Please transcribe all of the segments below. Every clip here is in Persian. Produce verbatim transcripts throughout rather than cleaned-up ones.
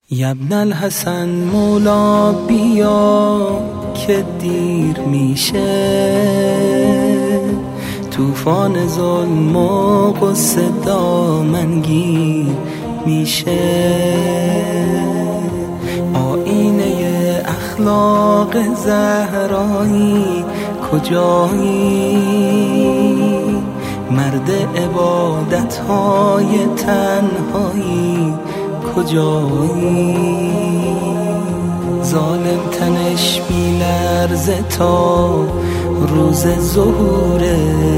یبن الحسن مولا بیا که دیر میشه، طوفان ظلم و غصه دامنگیر میشه. آینه اخلاق زهرایی کجایی؟ مرد عبادت‌های تنهایی کجایی؟ ظالم تنش میلرزه تا روز ظهورت،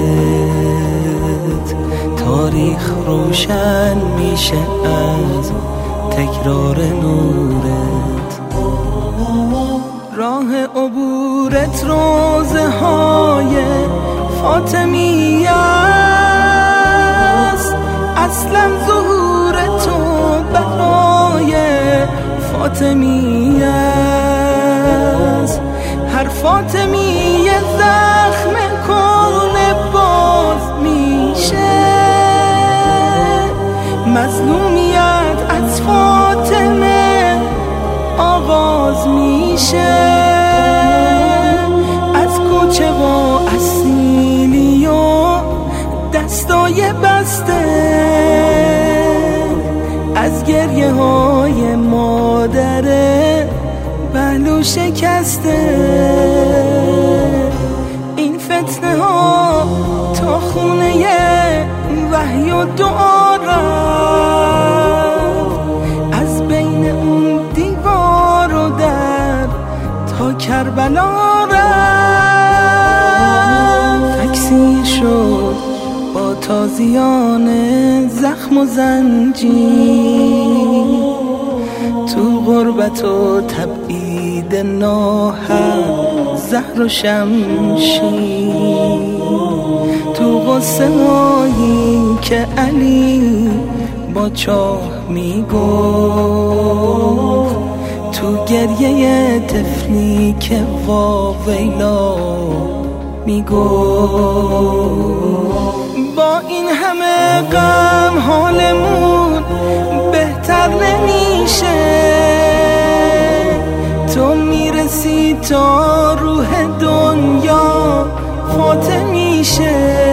تاریخ روشن میشه از تکرار نورت. راه عبورت روزه های فاطمیه است، اصلا ظهور تو برای فاطمیه است. هر فاطمیه زخم کنه باز میشه، مظلومیت از فاطمه آغاز میشه. از کوچه و اصیلی و دستای بسته، از گریه های مادره پهلو شکسته. این فتنه ها تا خونه وحی و دعا رفت، از بین اون دیوار و در تا کربلا رفت. تکثیر شد با تازیان زخم و زنجیر، تو غربت و تبعید ناحق زهر و شمشیر، تو غصه هایی که علی با چاه میگفت، تو گریه طفلی که واویلا میگفت. با این همه غم حالمون بهتر نمیشه، تو میرسی تا روح دنیا فاتح میشه.